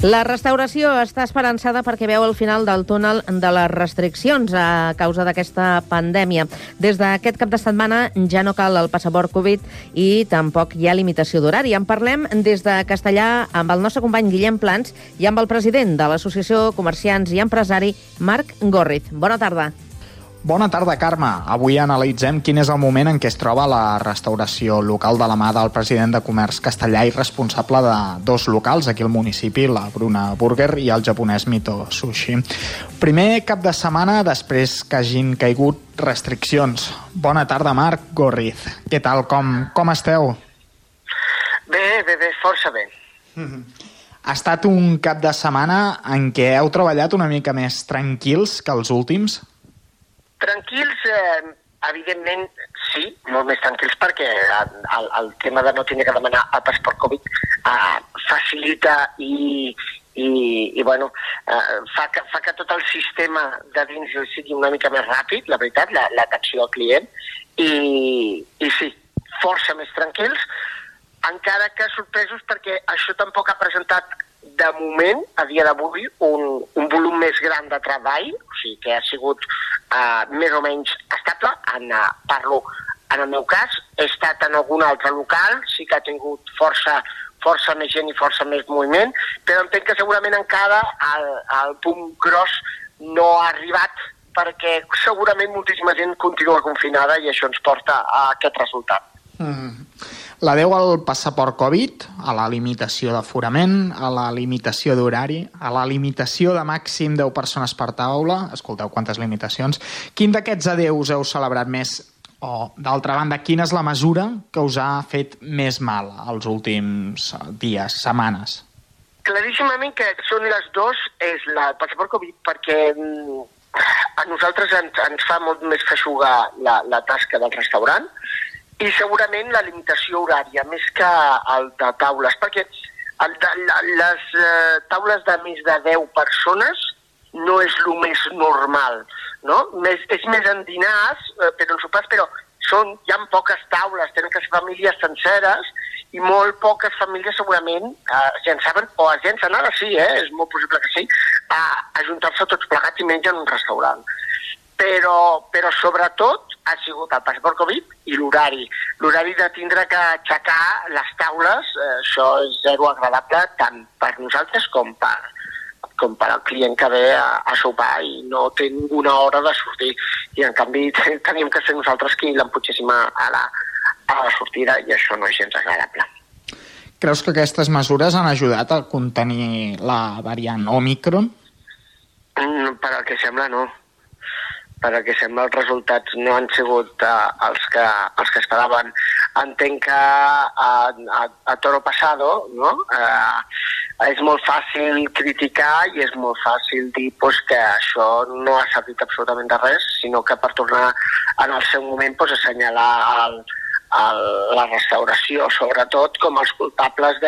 La restauració està esperançada perquè veu el final del túnel de les restriccions a causa d'aquesta pandèmia. Des d'aquest cap de setmana ja no cal el passaport Covid i tampoc hi ha limitació d'horari. En parlem des de Castellà amb el nostre company Guillem Plans i amb el president de l'Associació Comerciants i Empresari, Marc Górriz. Bona tarda. Bona tarda, Carme. Avui analitzem quin és el moment en què es troba la restauració local de la mà del president de Comerç Castellà i responsable de dos locals aquí al municipi, la Bruna Burger i el japonès Mito Sushi. Primer cap de setmana després que hagin caigut restriccions. Bona tarda, Marc Górriz. Què tal? Com esteu? Bé, força bé. Ha estat un cap de setmana en què heu treballat una mica més tranquils que els últims? Tranquils, evidentment, sí, molt més tranquils, perquè el tema de no tenir que demanar el passaport Covid facilita i bueno, fa que tot el sistema de dins sigui una mica més ràpid, la veritat, l'atenció al client, i sí, força més tranquils, encara que sorpresos perquè això tampoc ha presentat de moment, a dia d'avui, un volum més gran de treball, o sigui que ha sigut més o menys estable. Parlo, en el meu cas, he estat en algun altre local, sí que ha tingut força més gent i força més moviment, però entenc que segurament encara el punt gros no ha arribat perquè segurament moltíssima gent continua confinada i això ens porta a aquest resultat. La deu al passaport Covid, a la limitació d'aforament, a la limitació d'horari, a la limitació de màxim 10 persones per taula. Escolteu quantes limitacions. Quin d'aquests adeus heu celebrat més? O, d'altra banda, quina és la mesura que us ha fet més mal els últims dies, setmanes? Claríssimament que són les dues, és el passaport Covid, perquè a nosaltres ens fa molt més feixugar la tasca del restaurant, i segurament la limitació horària, més que el de taules, perquè les taules de més de 10 persones no és el més normal, no? És més en dinars, però en sopars, però hi ha poques taules, tenen que ser famílies senceres, i molt poques famílies segurament es llançaven, o es llancen ara sí, és molt possible que sí, a ajuntar-se tots plegats i menjar en un restaurant. Però sobretot ha sigut el passaport Covid i l'horari. L'horari de tindre que aixecar les taules, això és zero agradable tant per nosaltres com per al client que ve a sopar i no té ninguna hora de sortir. I en canvi tenim que ser nosaltres qui l'emputxéssim a la sortida i això no és gens agradable. Creus que aquestes mesures han ajudat a contenir la variant Omicron? Per al que sembla, no. Per al que sembla, els resultats no han sigut els que esperaven. Entenc que a toro pasado, no? És molt fàcil criticar i és molt fàcil dir que això no ha servit absolutament de res, sinó que per tornar en el seu moment assenyalar la restauració, sobretot com els culpables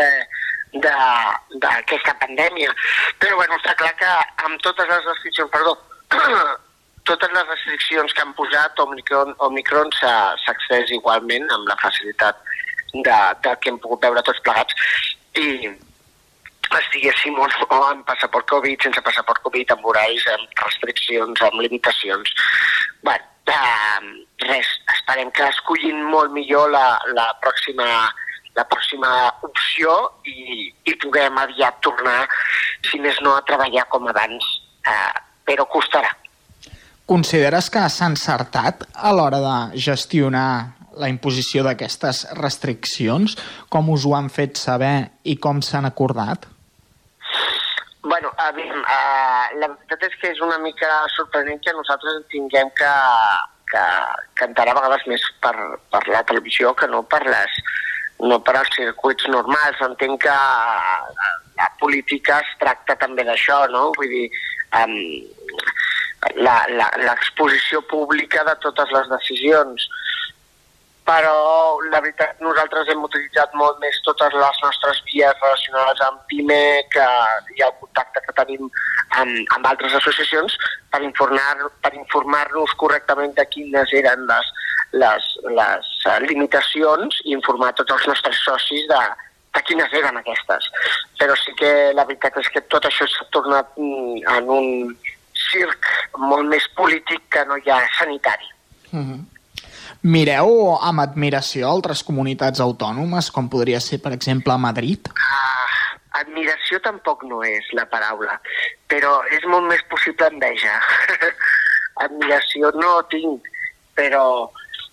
d'aquesta pandèmia. Però bueno, està clar que amb totes les restriccions, totes les restriccions que han posat, Omicron s'ha accés igualment amb la facilitat que hem pogut veure tots plegats i estiguéssim o amb passaport Covid, sense passaport Covid, amb horaris, amb restriccions, amb limitacions. Bé, res, esperem que escollin molt millor la pròxima opció i puguem aviat tornar, si més no, a treballar com abans, però costarà. Consideres que s'ha encertat a l'hora de gestionar la imposició d'aquestes restriccions? Com us ho han fet saber i com s'han acordat? Bueno, la veritat és que és una mica sorprenent que nosaltres tinguem que encara a vegades més per la televisió que no per als circuits normals. Entenc que la política es tracta també d'això, no? Vull dir, l'exposició pública de totes les decisions. Però la veritat, nosaltres hem utilitzat molt més totes les nostres vies relacionades amb PIME i el contacte que tenim amb altres associacions per informar-nos correctament de quines eren les limitacions i informar tots els nostres socis de quines eren aquestes. però sí que la veritat és que tot això s'ha tornat en un circ molt més polític que no ja sanitari. Mireu amb admiració altres comunitats autònomes, com podria ser, per exemple, Madrid? Admiració tampoc no és la paraula, però és molt més possible enveja. Admiració no tinc, però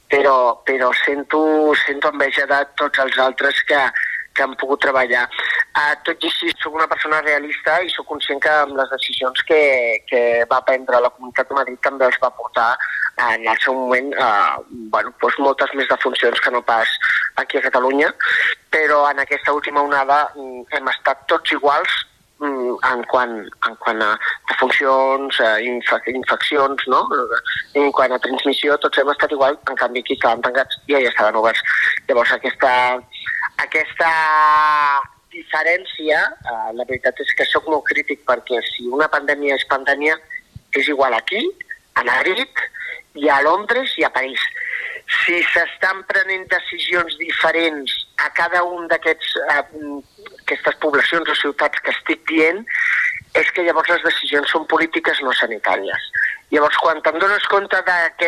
sento enveja de tots els altres que han pogut treballar. Tot i així, soc una persona realista i soc conscient que amb les decisions que va prendre la Comunitat de Madrid també els va portar en el seu moment moltes més defuncions que no pas aquí a Catalunya, però en aquesta última onada hem estat tots iguals en quant a defuncions, infeccions, no? En quant a transmissió, tots hem estat igual, en canvi aquí estaven tancats i ja estaven oberts. Llavors aquesta diferència, la veritat és que sóc molt crític perquè si una pandèmia és pandèmia, és igual aquí, a Madrid, i a Londres i a París. Si s'estan prenent decisions diferents a cada un d'aquestes poblacions o ciutats que estic dient, és que llavors les decisions són polítiques, no sanitàries. Llavors, quan te'n dones compte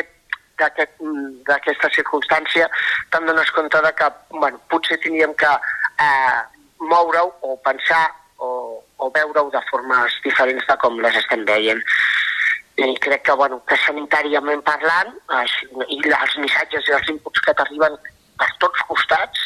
d'aquesta circumstància, te'n dones compte que potser tindríem que moure-ho o pensar o veure-ho de formes diferents de com les estem veient. I crec que sanitàriament parlant, i els missatges i els inputs que t'arriben per tots costats,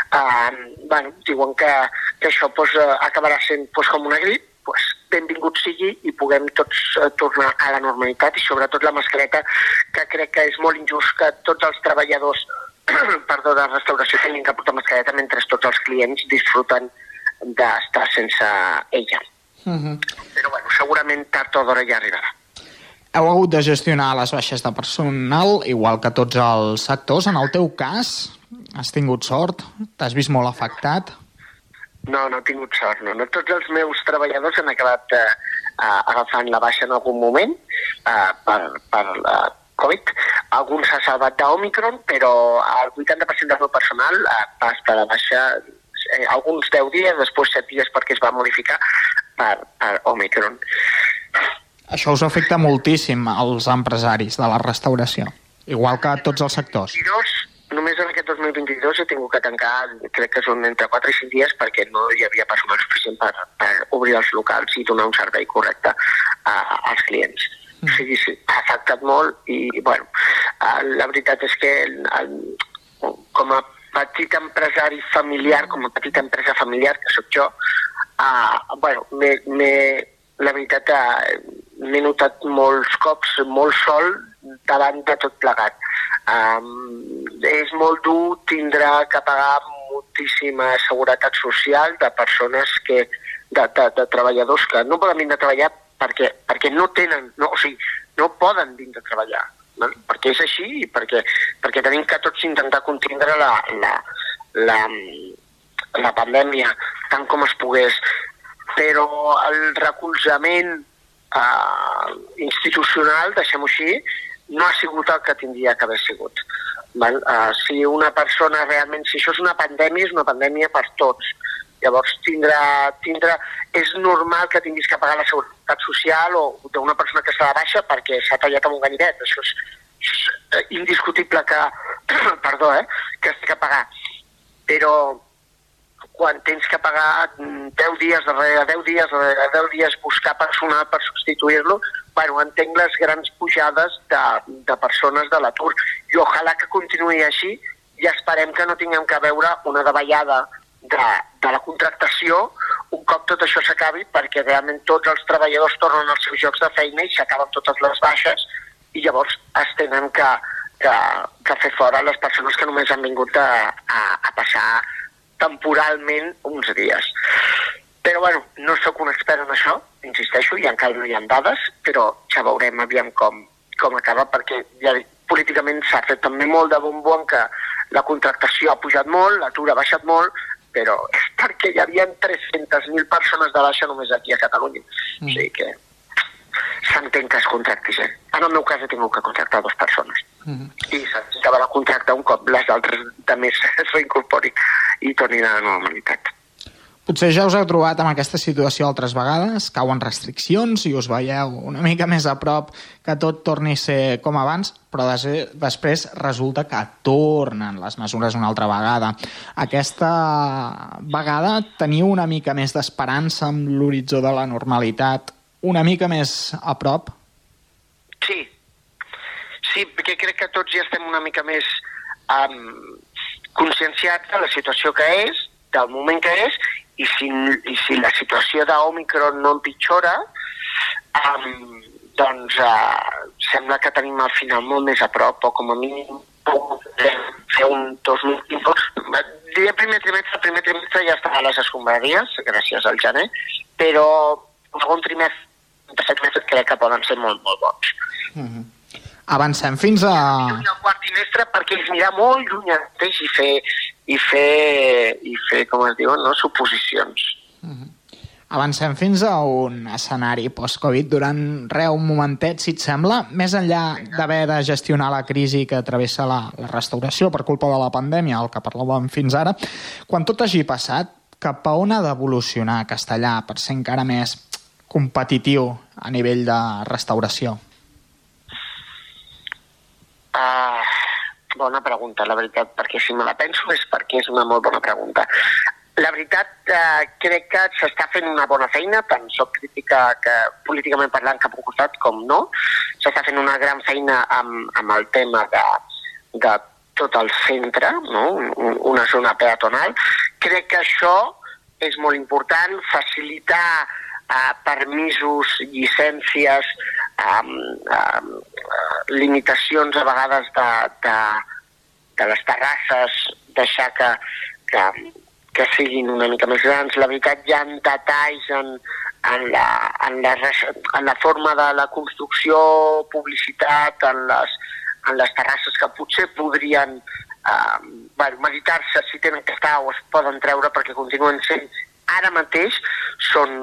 diuen que això acabarà sent com una grip, benvingut sigui i puguem tots tornar a la normalitat i sobretot la mascareta, que crec que és molt injust que tots els treballadors de restauració tinguin que portar mascareta mentre tots els clients disfruten d'estar sense ella. Però segurament tard o d'hora ja arribarà. Heu hagut de gestionar les baixes de personal, igual que tots els sectors. En el teu cas, has tingut sort? T'has vist molt afectat? No he tingut sort, no. No tots els meus treballadors han acabat agafant la baixa en algun moment per la Covid. Alguns s'ha salvat d'Omicron, però el 80% del meu personal va estar a la baixa alguns 10 dies, després 7 dies perquè es va modificar per Omicron. Això us afecta moltíssim als empresaris de la restauració, igual que a tots els sectors. Només en aquest 2022 he tingut que tancar, crec que són entre 4 i 5 dies, perquè no hi havia personal suficient per obrir els locals i donar un servei correcte als clients. O sigui, sí, ha afectat molt i, la veritat és que com a petit empresari familiar, com a petita empresa familiar, que sóc jo, la veritat m'he notat molts cops molt sol davant de tot plegat. És molt dur tindre que pagar moltíssima seguretat social de persones de treballadors que no poden vindre a treballar perquè no tenen, no poden vindre a treballar, perquè és així i perquè tenim que tots intentar contindre la pandèmia tant com es pogués, però el recolzament institucional, deixem-ho així, no ha sigut el que tindria que haver sigut. Si una persona realment, si això és una pandèmia per tots. Llavors, és normal que tinguis que pagar la seguretat social o d'una persona que està de baixa perquè s'ha tallat amb un ganivet. Això és indiscutible que has de pagar. Però quan tens que pagar 10 dies darrere 10 dies buscar personal per substituir-lo, entenc les grans pujades de persones de l'atur. I ojalà que continuï així i esperem que no tinguem que veure una davallada de la contractació un cop tot això s'acabi, perquè realment tots els treballadors tornen als seus llocs de feina i s'acaben totes les baixes i llavors es tenen que fer fora les persones que només han vingut a passar temporalment uns dies. Però no sóc un expert en això, insisteixo, i encara no hi ha dades, però ja veurem aviam com acaba, perquè ja dic, políticament s'ha fet també molt de bombo en que la contractació ha pujat molt, l'atur ha baixat molt, però és perquè hi havia 300.000 persones de baixa només aquí a Catalunya. O sigui que s'entén que es contracti gent. En el meu cas he tingut que contractar 2 persones. I s'acabarà contractar un cop les altres de més es reincorporin i tornin a la normalitat. Potser ja us heu trobat amb aquesta situació altres vegades, cauen restriccions i us veieu una mica més a prop que tot torni a ser com abans, però després resulta que tornen les mesures una altra vegada. Aquesta vegada teniu una mica més d'esperança amb l'horitzó de la normalitat, una mica més a prop? Sí, perquè crec que tots ja estem una mica més conscienciats de la situació que és, del moment que és, i si la situació d'Òmicron no empitjora, doncs sembla que tenim al final molt més a prop, o com a mínim fer un 2022. Diria primer trimestre ja està a les escombraries, gràcies al gener, però el segon trimestre crec que poden ser molt, molt bons. Avancem fins a... I el quart trimestre perquè és mirar molt lluny i fer com es diuen, no? Suposicions. Avancem fins a un escenari post-Covid. Durant un momentet, si et sembla, més enllà d'haver de gestionar la crisi que travessa la restauració per culpa de la pandèmia, el que parlàvem fins ara, quan tot hagi passat, cap a on ha d'evolucionar Castellar per ser encara més competitiu a nivell de restauració? Bona pregunta, la veritat, perquè si me la penso és perquè és una molt bona pregunta. La veritat, crec que s'està fent una bona feina, tant soc crítica que políticament parlant cap a un costat com no. S'està fent una gran feina amb el tema de tot el centre, no? Una zona peatonal. Crec que això és molt important, facilitar permisos, llicències, limitacions a vegades de les terrasses, deixar que siguin una mica més grans. La veritat, hi ha detalls en la forma de la construcció, publicitat, en les terrasses que potser podrien meditar-se si tenen que estar o es poden treure perquè continuen sent. Ara mateix són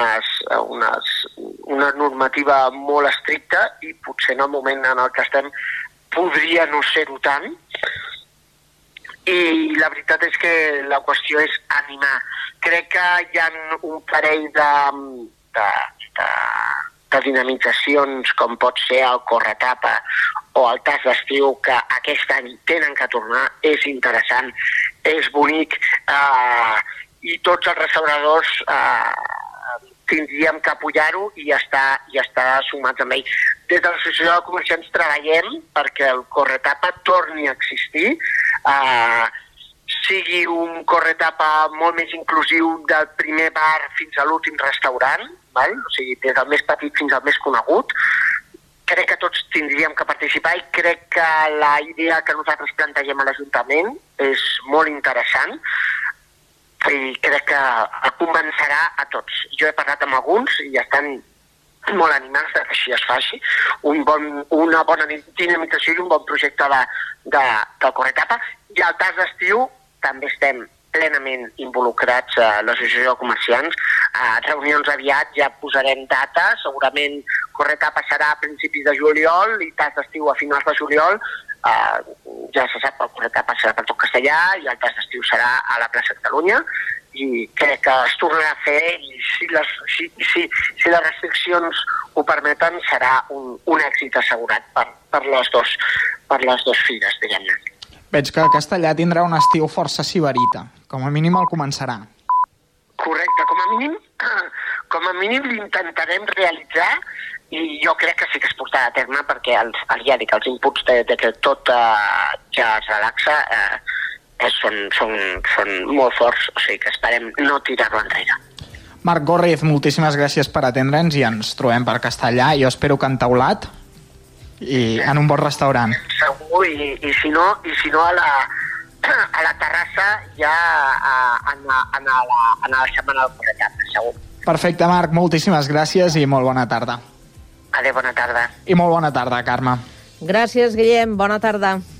una normativa molt estricta i potser en el moment en el que estem podria no ser-ho tant. I la veritat és que la qüestió és animar. Crec que hi ha un parell de dinamitzacions com pot ser el Corretapa o el Tas d'Estiu que aquest any tenen que tornar. És interessant, és bonic, i tots els restauradors tindríem que apoyar-ho i estar sumats amb ell. Des de l'Associació de Comerciants treballem perquè el Corretapa torni a existir, sigui un Corretapa molt més inclusiu del primer bar fins a l'últim restaurant, val? O sigui, des del més petit fins al més conegut. Crec que tots tindríem que participar i crec que la idea que nosaltres plantegem a l'Ajuntament és molt interessant i crec que convencerà a tots. Jo he parlat amb alguns i estan molt animats que així es faci. Una bona dinamització i un bon projecte del Corretapa. I al Tas d'Estiu també estem plenament involucrats a l'Associació de Comerciants. Reunions aviat, ja posarem data. Segurament Corretapa serà a principis de juliol i Tas d'Estiu a finals de juliol. Ja se sap, el Corretapa serà per tot Castellà i el Tas d'Estiu serà a la plaça Catalunya i crec que es tornarà a fer i si les restriccions ho permeten serà un èxit assegurat per les dues fires, diguem-ne. Veig que Castellà tindrà un estiu força sibarita. Com a mínim el començarà. Correcte, com a mínim l'intentarem realitzar i jo crec que sí que es portarà a terme perquè ja dic, els inputs de que tot ja es relaxa són molt forts, o sigui que esperem no tirar-lo enrere. Marc Górriz, moltíssimes gràcies per atendre'ns i ens trobem per Castellà. Jo espero que entaulat i en un bon restaurant. Segur, i si no a la terrassa ja a la setmana del Corretapa, segur. Perfecte, Marc, moltíssimes gràcies i molt bona tarda. Adéu, bona tarda. I molt bona tarda, Carme. Gràcies, Guillem, bona tarda.